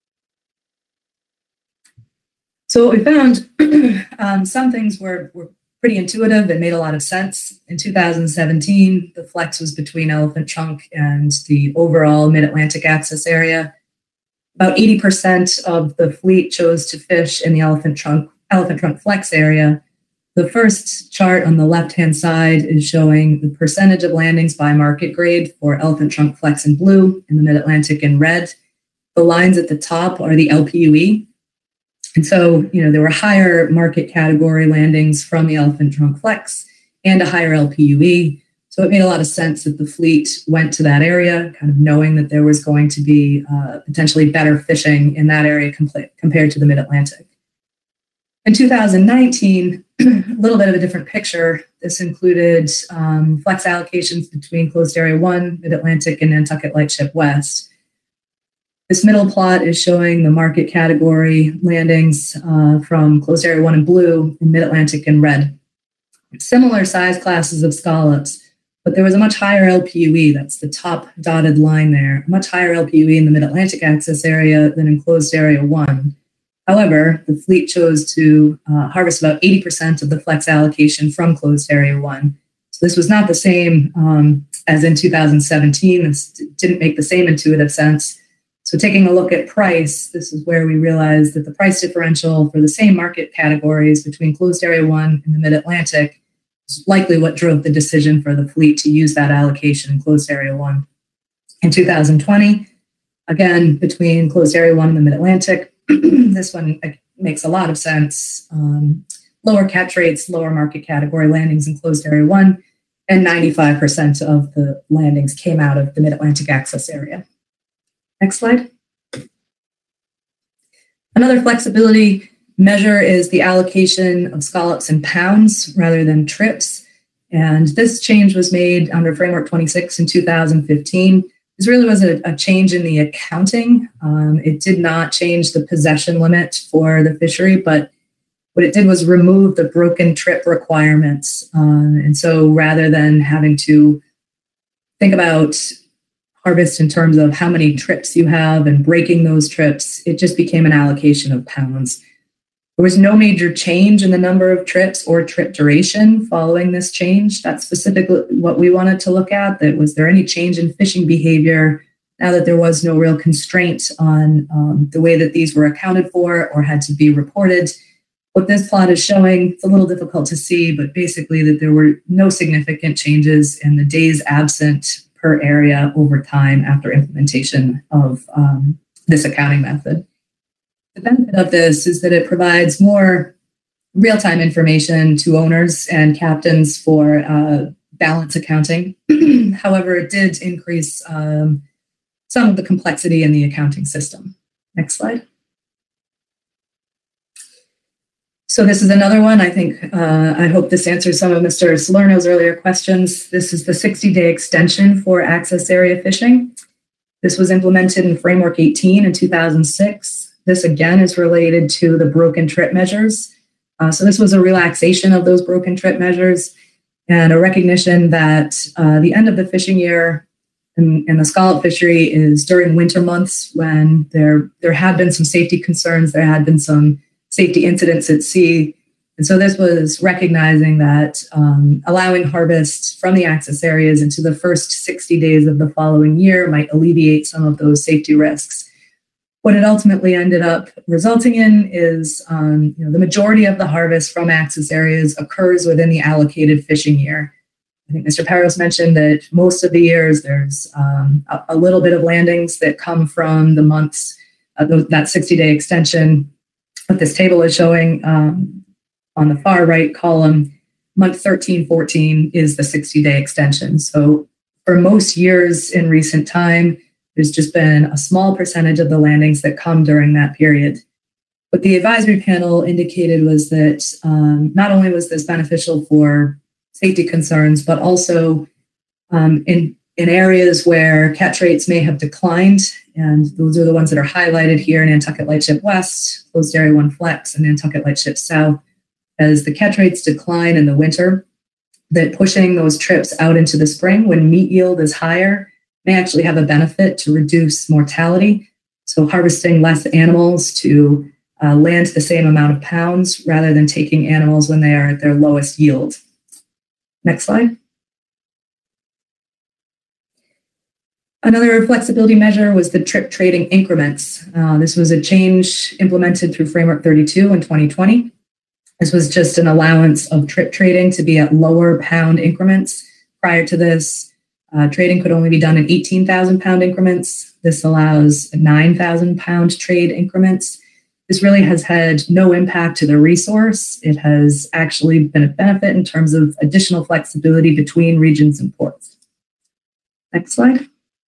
Speaker 3: So what we found, um, some things were, were pretty intuitive and made a lot of sense. In two thousand seventeen, the flex was between Elephant Trunk and the overall Mid-Atlantic access area. About eighty percent of the fleet chose to fish in the Elephant Trunk, Elephant Trunk Flex area. The first chart on the left-hand side is showing the percentage of landings by market grade for Elephant Trunk Flex in blue and the Mid-Atlantic in red. The lines at the top are the L P U E. And so, you know, there were higher market category landings from the Elephant Trunk Flex and a higher L P U E. So it made a lot of sense that the fleet went to that area, kind of knowing that there was going to be uh, potentially better fishing in that area compl- compared to the Mid-Atlantic. In two thousand nineteen, a little bit of a different picture. This included um, flex allocations between closed area one, Mid-Atlantic, and Nantucket Lightship West. This middle plot is showing the market category landings uh, from closed area one in blue and Mid-Atlantic in red. Similar size classes of scallops, but there was a much higher L P U E. That's the top dotted line there. A much higher L P U E in the Mid-Atlantic access area than in closed area one. However, the fleet chose to uh, harvest about eighty percent of the flex allocation from closed area one. So this was not the same um, as in two thousand seventeen. This didn't make the same intuitive sense. So taking a look at price, this is where we realized that the price differential for the same market categories between closed area one and the Mid-Atlantic is likely what drove the decision for the fleet to use that allocation in closed area one. In two thousand twenty, again, between closed area one and the Mid-Atlantic, this one makes a lot of sense. Um, lower catch rates, lower market category landings in closed area one, and ninety-five percent of the landings came out of the Mid-Atlantic access area. Next slide. Another flexibility measure is the allocation of scallops in pounds rather than trips. And this change was made under Framework twenty-six in two thousand fifteen. This really was a, a change in the accounting. Um, it did not change the possession limit for the fishery, but what it did was remove the broken trip requirements. Um, and so rather than having to think about harvest in terms of how many trips you have and breaking those trips, it just became an allocation of pounds. There was no major change in the number of trips or trip duration following this change. That's specifically what we wanted to look at. That was there any change in fishing behavior now that there was no real constraint on um, the way that these were accounted for or had to be reported. What this plot is showing, it's a little difficult to see, but basically that there were no significant changes in the days absent per area over time after implementation of um, this accounting method. The benefit of this is that it provides more real-time information to owners and captains for uh, balance accounting. However, it did increase um, some of the complexity in the accounting system. Next slide. So this is another one. I think, uh, I hope this answers some of Mister Salerno's earlier questions. This is the sixty-day extension for access area fishing. This was implemented in Framework eighteen in two thousand six. This again is related to the broken trip measures. Uh, so this was a relaxation of those broken trip measures and a recognition that uh, the end of the fishing year in, in the scallop fishery is during winter months when there, there had been some safety concerns, there had been some safety incidents at sea. And so this was recognizing that um, allowing harvest from the access areas into the first sixty days of the following year might alleviate some of those safety risks. What it ultimately ended up resulting in is um, you know, the majority of the harvest from access areas occurs within the allocated fishing year. I think Mister Parros mentioned that most of the years there's um, a, a little bit of landings that come from the months, uh, th- that sixty-day extension. What this table is showing um, on the far right column, month thirteen, fourteen is the sixty-day extension. So for most years in recent time, there's just been a small percentage of the landings that come during that period. What the advisory panel indicated was that um, not only was this beneficial for safety concerns, but also um, in, in areas where catch rates may have declined, and those are the ones that are highlighted here in Nantucket Lightship West, Closed Area one Flex, and Nantucket Lightship South. As the catch rates decline in the winter, that pushing those trips out into the spring when meat yield is higher may actually have a benefit to reduce mortality. So harvesting less animals to uh, land the same amount of pounds rather than taking animals when they are at their lowest yield. Next slide. Another flexibility measure was the trip trading increments. Uh, this was a change implemented through Framework thirty-two in twenty twenty. This was just an allowance of trip trading to be at lower pound increments. Prior to this, Uh, trading could only be done in eighteen thousand pound increments. This allows nine thousand pound trade increments. This really has had no impact to the resource. It has actually been a benefit in terms of additional flexibility between regions and ports. Next slide.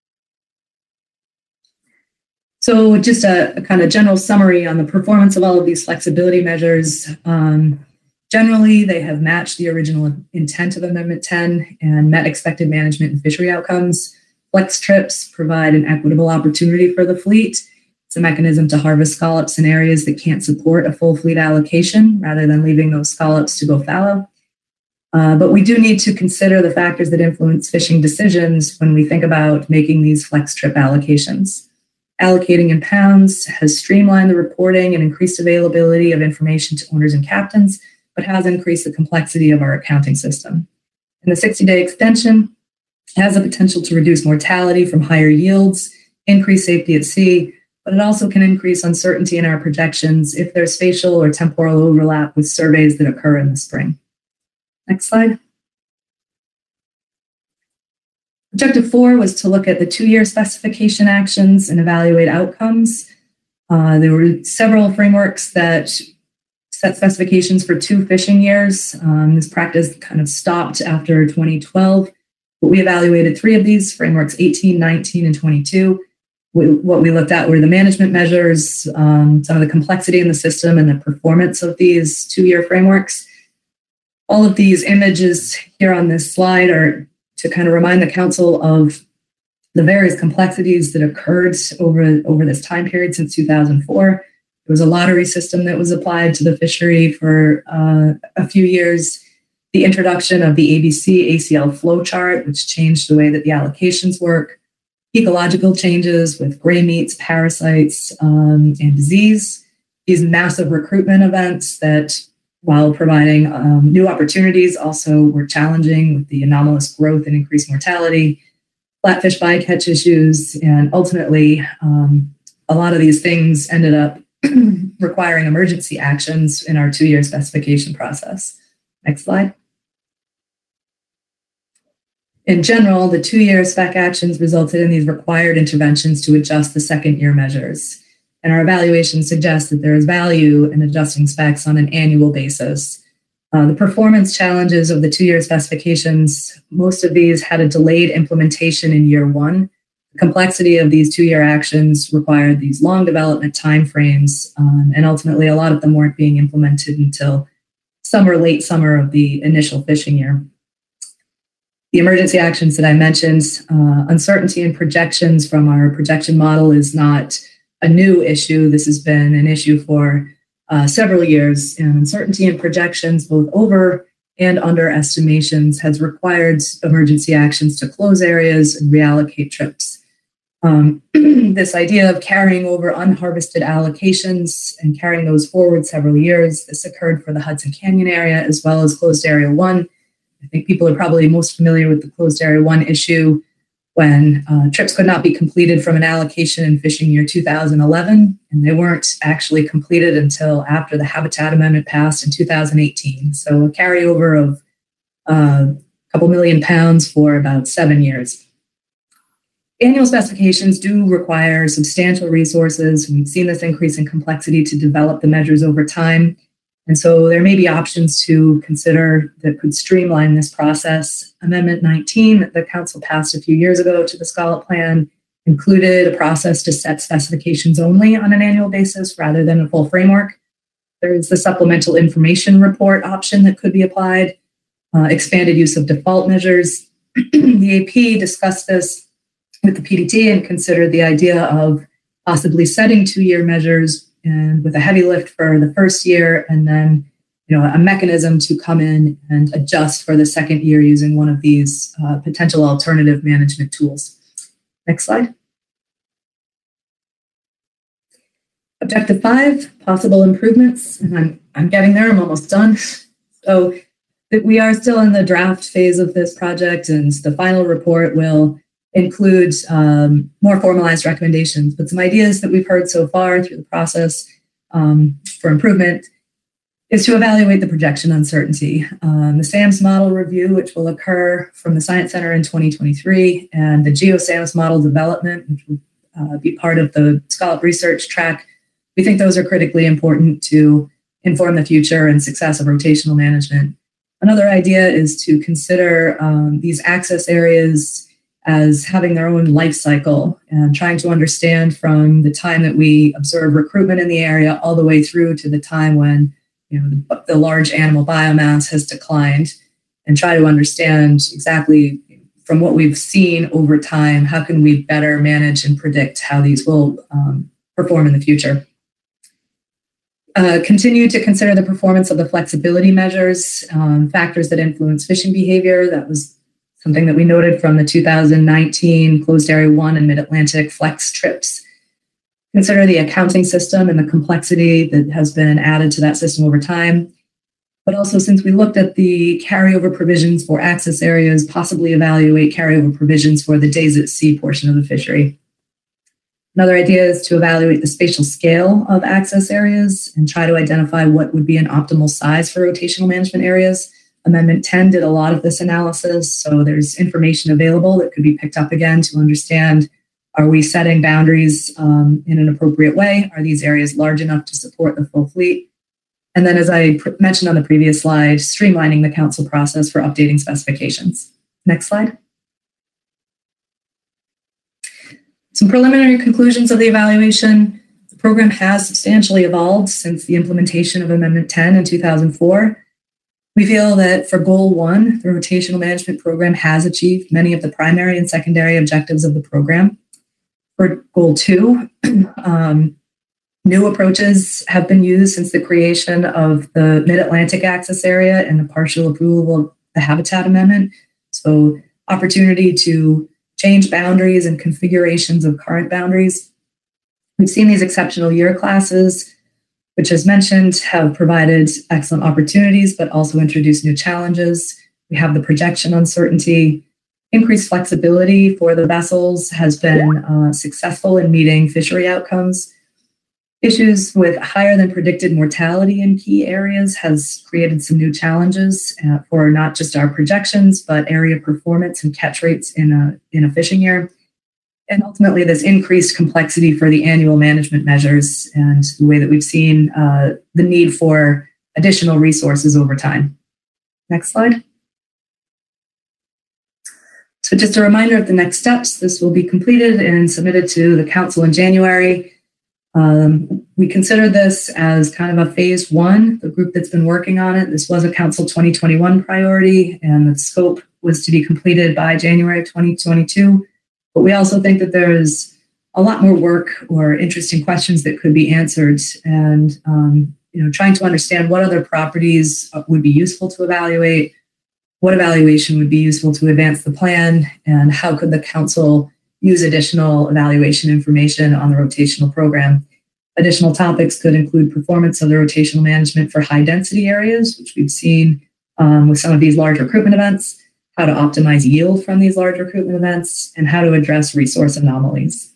Speaker 3: So just a, a kind of general summary on the performance of all of these flexibility measures. Um, Generally, they have matched the original intent of Amendment ten and met expected management and fishery outcomes. Flex trips provide an equitable opportunity for the fleet. It's a mechanism to harvest scallops in areas that can't support a full fleet allocation rather than leaving those scallops to go fallow. Uh, but we do need to consider the factors that influence fishing decisions when we think about making these flex trip allocations. Allocating in pounds has streamlined the reporting and increased availability of information to owners and captains, but has increased the complexity of our accounting system. And the sixty-day extension has the potential to reduce mortality from higher yields, increase safety at sea, but it also can increase uncertainty in our projections if there's spatial or temporal overlap with surveys that occur in the spring. Next slide. Objective four was to look at the two-year specification actions and evaluate outcomes. Uh, there were several frameworks that set specifications for two fishing years. Um, this practice kind of stopped after twenty twelve, but we evaluated three of these, frameworks eighteen, nineteen, and twenty-two. We, what we looked at were the management measures, um, some of the complexity in the system, and the performance of these two-year frameworks. All of these images here on this slide are to kind of remind the council of the various complexities that occurred over, over this time period since two thousand four. There was a lottery system that was applied to the fishery for uh, a few years. The introduction of the A B C A C L flow chart, which changed the way that the allocations work. Ecological changes with gray meats, parasites, um, and disease. These massive recruitment events that, while providing um, new opportunities, also were challenging with the anomalous growth and increased mortality. Flatfish bycatch issues, and ultimately, um, a lot of these things ended up requiring emergency actions in our two-year specification process. Next slide. In general, the two-year spec actions resulted in these required interventions to adjust the second-year measures. And our evaluation suggests that there is value in adjusting specs on an annual basis. Uh, the performance challenges of the two-year specifications, most of these had a delayed implementation in year one. The complexity of these two-year actions required these long development timeframes, um, and ultimately a lot of them weren't being implemented until summer, late summer of the initial fishing year. The emergency actions that I mentioned, uh, uncertainty in projections from our projection model is not a new issue. This has been an issue for Uh, several years, and uncertainty in projections, both over and under estimations, has required emergency actions to close areas and reallocate trips. Um, this idea of carrying over unharvested allocations and carrying those forward several years, this occurred for the Hudson Canyon area as well as closed area one. I think people are probably most familiar with the closed area one issue, when uh, trips could not be completed from an allocation in fishing year two thousand eleven, and they weren't actually completed until after the Habitat Amendment passed in two thousand eighteen. So a carryover of uh, a couple million pounds for about seven years. Annual specifications do require substantial resources. We've seen this increase in complexity to develop the measures over time. And so there may be options to consider that could streamline this process. Amendment nineteen that the council passed a few years ago to the Scallop Plan included a process to set specifications only on an annual basis rather than a full framework. There's the supplemental information report option that could be applied, uh, expanded use of default measures. The A P discussed this with the P D T and considered the idea of possibly setting two-year measures and with a heavy lift for the first year, and then, you know, a mechanism to come in and adjust for the second year using one of these uh, potential alternative management tools. Next slide. Objective five, possible improvements, and I'm I'm getting there. I'm almost done. So we are still in the draft phase of this project, and the final report will include um, more formalized recommendations, but some ideas that we've heard so far through the process um, for improvement is to evaluate the projection uncertainty. Um, the SAMS model review, which will occur from the Science Center in twenty twenty-three, and the GeoSAMS model development, which will uh, be part of the Scallop research track. We think those are critically important to inform the future and success of rotational management. Another idea is to consider um, these access areas as having their own life cycle and trying to understand from the time that we observe recruitment in the area all the way through to the time when, you know, the, the large animal biomass has declined, and try to understand exactly from what we've seen over time, how can we better manage and predict how these will um, perform in the future. Uh, continue to consider the performance of the flexibility measures, um, factors that influence fishing behavior. That was something that we noted from the two thousand nineteen Closed Area one and Mid-Atlantic Flex trips. Consider the accounting system and the complexity that has been added to that system over time. But also, since we looked at the carryover provisions for access areas, possibly evaluate carryover provisions for the days at sea portion of the fishery. Another idea is to evaluate the spatial scale of access areas and try to identify what would be an optimal size for rotational management areas. Amendment ten did a lot of this analysis, so there's information available that could be picked up again to understand, are we setting boundaries um, in an appropriate way? Are these areas large enough to support the full fleet? And then, as I pr- mentioned on the previous slide, streamlining the council process for updating specifications. Next slide. Some preliminary conclusions of the evaluation. The program has substantially evolved since the implementation of Amendment ten in two thousand four. We feel that for goal one, the rotational management program has achieved many of the primary and secondary objectives of the program. For goal two, um, new approaches have been used since the creation of the Mid-Atlantic Access Area and the partial approval of the Habitat Amendment. So opportunity to change boundaries and configurations of current boundaries. We've seen these exceptional year classes, which, as mentioned, have provided excellent opportunities, but also introduced new challenges. We have the projection uncertainty. Increased flexibility for the vessels has been uh, successful in meeting fishery outcomes. Issues with higher than predicted mortality in key areas has created some new challenges uh, for not just our projections, but area performance and catch rates in a, in a fishing year. And ultimately, this increased complexity for the annual management measures and the way that we've seen uh, the need for additional resources over time. Next slide. So just a reminder of the next steps. This will be completed and submitted to the council in January. Um, we consider this as kind of a phase one, the group that's been working on it. This was a council twenty twenty-one priority, and the scope was to be completed by January of twenty twenty-two. But we also think that there's a lot more work or interesting questions that could be answered, and um, you know, trying to understand what other properties would be useful to evaluate, what evaluation would be useful to advance the plan, and how could the council use additional evaluation information on the rotational program. Additional topics could include performance of the rotational management for high density areas, which we've seen um, with some of these large recruitment events, how to optimize yield from these large recruitment events, and how to address resource anomalies.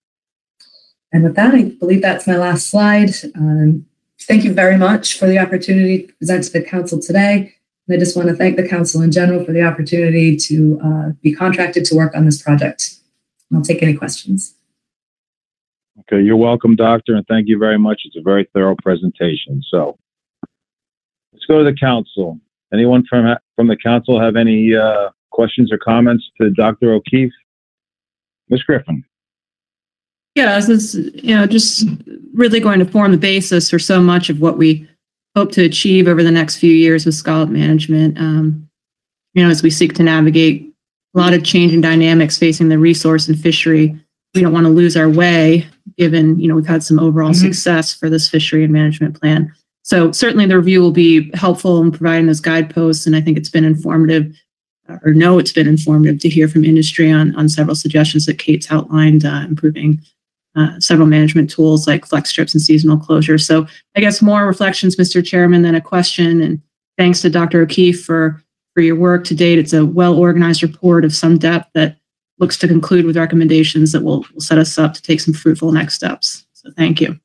Speaker 3: And with that, I believe that's my last slide. Um, thank you very much for the opportunity to present to the council today. And I just want to thank the council in general for the opportunity to uh, be contracted to work on this project. I'll take any questions.
Speaker 1: Okay, you're welcome, Doctor, and thank you very much. It's a very thorough presentation. So let's go to the council. Anyone from from the council have any uh, questions or comments to Doctor O'Keefe? Miz Griffin.
Speaker 2: Yeah, this is, you know, just really going to form the basis for so much of what we hope to achieve over the next few years with scallop management. Um, you know, as we seek to navigate a lot of changing dynamics facing the resource and fishery, we don't want to lose our way, given, you know, we've had some overall mm-hmm. success for this fishery and management plan. So certainly the review will be helpful in providing those guideposts, and I think it's been informative, or no, it's been informative to hear from industry on, on several suggestions that Kate's outlined, uh, improving uh, several management tools like flex strips and seasonal closure. So I guess more reflections, Mister Chairman, than a question, and thanks to Doctor O'Keefe for for your work to date. It's a well-organized report of some depth that looks to conclude with recommendations that will, will set us up to take some fruitful next steps. So thank you.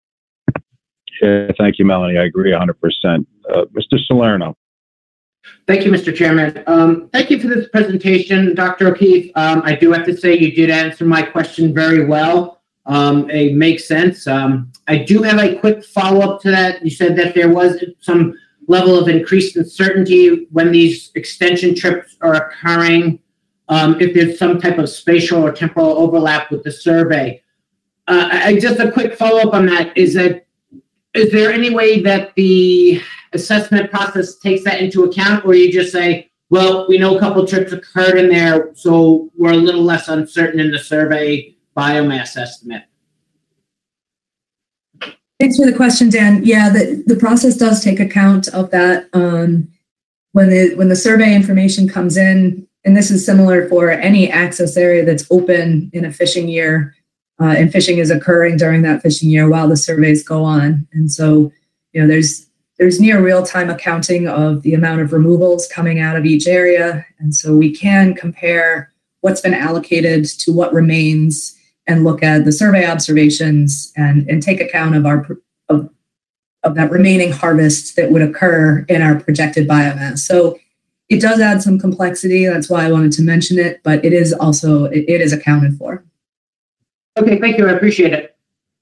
Speaker 1: Yeah, thank you, Melanie. I agree one hundred percent. Uh, Mister Salerno.
Speaker 4: Thank you, Mister Chairman. Um, thank you for this presentation, Doctor O'Keefe. Um, I do have to say you did answer my question very well. Um, it makes sense. Um, I do have a quick follow-up to that. You said that there was some level of increased uncertainty when these extension trips are occurring, um, if there's some type of spatial or temporal overlap with the survey. Uh, I just a quick follow-up on that is that, is there any way that the assessment process takes that into account, or you just say, well, we know a couple trips occurred in there, so we're a little less uncertain in the survey biomass estimate?
Speaker 3: Thanks for the question, Dan. Yeah, the, the process does take account of that. Um, when the when the survey information comes in, and this is similar for any access area that's open in a fishing year, uh, and fishing is occurring during that fishing year while the surveys go on. And so, you know, there's there's near real-time accounting of the amount of removals coming out of each area. And so we can compare what's been allocated to what remains and look at the survey observations and, and take account of our of, of that remaining harvest that would occur in our projected biomass. So it does add some complexity. That's why I wanted to mention it, but it is also, it, it is accounted for.
Speaker 4: Okay, thank you. I appreciate it.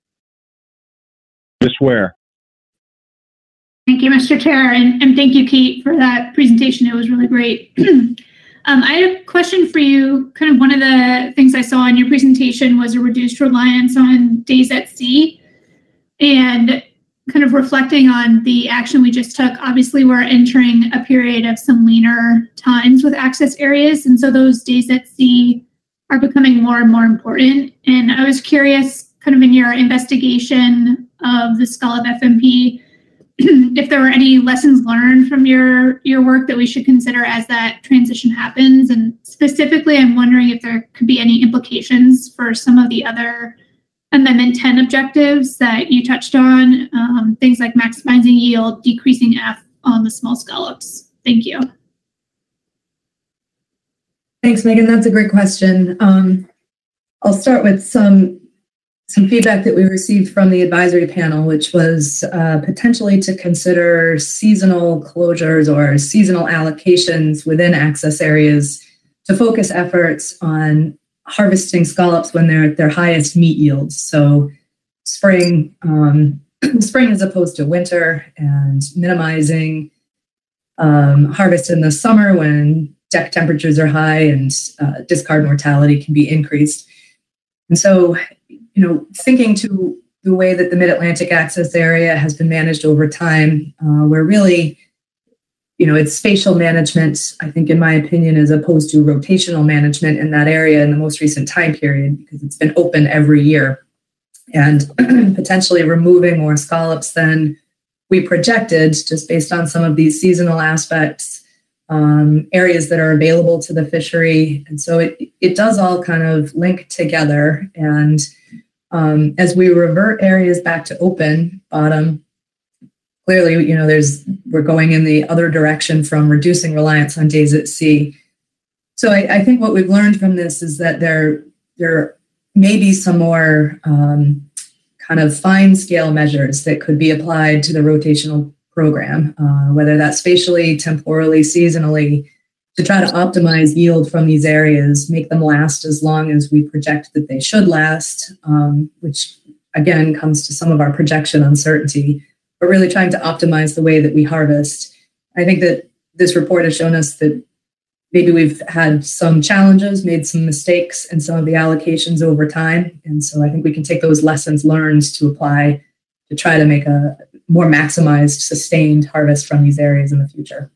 Speaker 1: Miz Ware.
Speaker 5: Thank you, Mister Chair, and, and thank you, Kate, for that presentation. It was really great. Um, I had a question for you. Kind of one of the things I saw in your presentation was a reduced reliance on days at sea. And kind of reflecting on the action we just took, obviously we're entering a period of some leaner times with access areas. And so those days at sea are becoming more and more important. And I was curious, kind of in your investigation of the Scallop F M P, if there were any lessons learned from your, your work that we should consider as that transition happens. And specifically, I'm wondering if there could be any implications for some of the other Amendment ten objectives that you touched on, um, things like maximizing yield, decreasing F on the small scallops. Thank you.
Speaker 3: Thanks, Megan. That's a great question. Um, I'll start with some some feedback that we received from the advisory panel, which was uh, potentially to consider seasonal closures or seasonal allocations within access areas to focus efforts on harvesting scallops when they're at their highest meat yields. So spring, um, spring as opposed to winter, and minimizing um, harvest in the summer when deck temperatures are high and uh, discard mortality can be increased. And so, you know, thinking to the way that the Mid-Atlantic access area has been managed over time, uh, where really, you know, it's spatial management, I think, in my opinion, as opposed to rotational management in that area in the most recent time period, because it's been open every year, and potentially removing more scallops than we projected just based on some of these seasonal aspects, um, areas that are available to the fishery. And so it, it does all kind of link together. And um, as we revert areas back to open bottom, clearly, you know, there's we're going in the other direction from reducing reliance on days at sea. So I, I think what we've learned from this is that there, there may be some more um, kind of fine scale measures that could be applied to the rotational program, uh, whether that's spatially, temporally, seasonally, to try to optimize yield from these areas, make them last as long as we project that they should last, um, which again comes to some of our projection uncertainty. But really trying to optimize the way that we harvest. I think that this report has shown us that maybe we've had some challenges, made some mistakes in some of the allocations over time. And so I think we can take those lessons learned to apply to try to make a more maximized, sustained harvest from these areas in the future.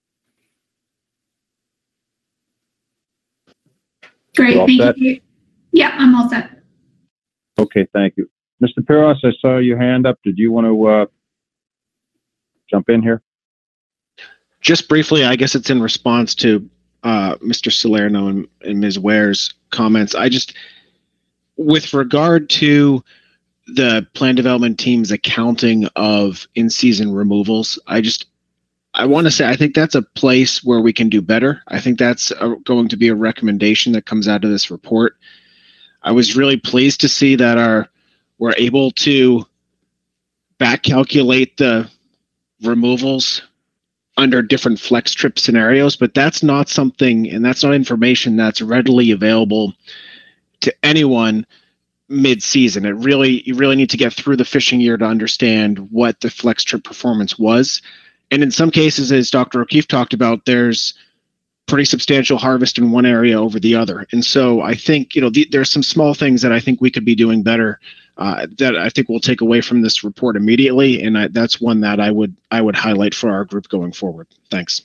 Speaker 5: Great, thank set? you. Yeah, I'm all set.
Speaker 1: Okay, thank you. Mister Peros, I saw your hand up. Did you want to uh, jump in here?
Speaker 6: Just briefly, I guess it's in response to uh, Mister Salerno and, and Miz Ware's comments. I just, with regard to the plan development team's accounting of in-season removals, I just, I want to say, I think that's a place where we can do better. I think that's a, going to be a recommendation that comes out of this report. I was really pleased to see that our we're able to back calculate the removals under different flex trip scenarios, but that's not something, and that's not information that's readily available to anyone mid-season. It really, you really need to get through the fishing year to understand what the flex trip performance was. And in some cases, as Doctor O'Keefe talked about, there's pretty substantial harvest in one area over the other. And so I think, you know, the, there's some small things that I think we could be doing better uh, that I think we'll take away from this report immediately. And I, that's one that I would I would highlight for our group going forward. Thanks.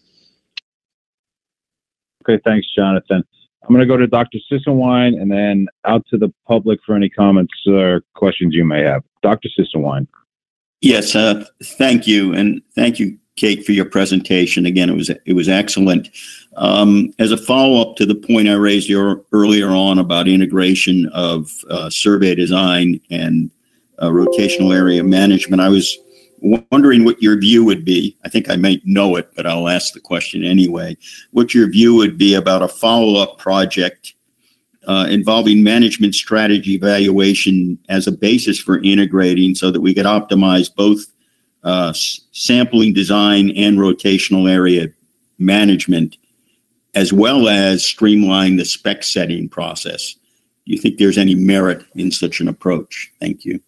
Speaker 1: Okay, thanks, Jonathan. I'm going to go to Doctor Sisselwine and then out to the public for any comments or questions you may have. Doctor Sisselwine.
Speaker 7: Yes, uh, thank you. And thank you, Kate, for your presentation. Again, it was it was excellent. Um, as a follow-up to the point I raised your, earlier on about integration of uh, survey design and uh, rotational area management, I was wondering what your view would be. I think I might know it, but I'll ask the question anyway. What your view would be about a follow-up project uh, involving management strategy evaluation as a basis for integrating so that we could optimize both uh, s- sampling design and rotational area management, as well as streamline the spec setting process. Do you think there's any merit in such an approach? Thank you.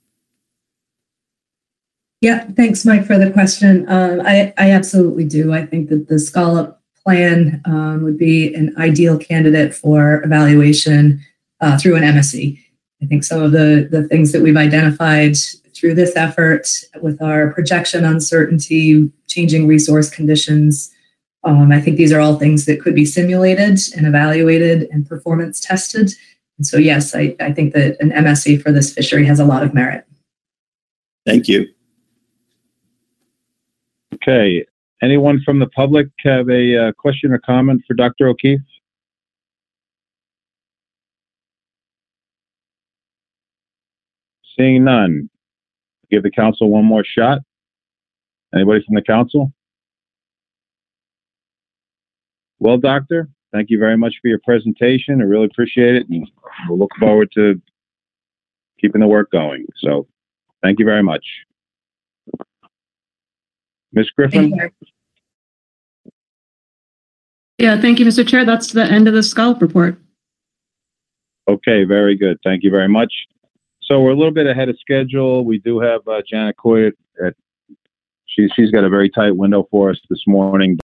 Speaker 3: Yeah, thanks, Mike, for the question. Uh, I, I absolutely do. I think that the scallop plan um, would be an ideal candidate for evaluation uh, through an M S E. I think some of the, the things that we've identified through through this effort with our projection uncertainty, changing resource conditions. Um, I think these are all things that could be simulated and evaluated and performance tested. And so, yes, I, I think that an M S A for this fishery has a lot of merit.
Speaker 7: Thank you.
Speaker 1: Okay. Anyone from the public have a uh, question or comment for Doctor O'Keefe? Seeing none, give the council one more shot. Anybody from the council? Well, Doctor, thank you very much for your presentation. I really appreciate it, and we'll look forward to keeping the work going. So, thank you very much. Miz Griffin?
Speaker 3: Thank you.
Speaker 2: Yeah, thank you, Mister Chair. That's the end of the scallop report.
Speaker 1: Okay, very good. Thank you very much. So we're a little bit ahead of schedule. We do have uh, Janet Coy at, she's, she's got a very tight window for us this morning.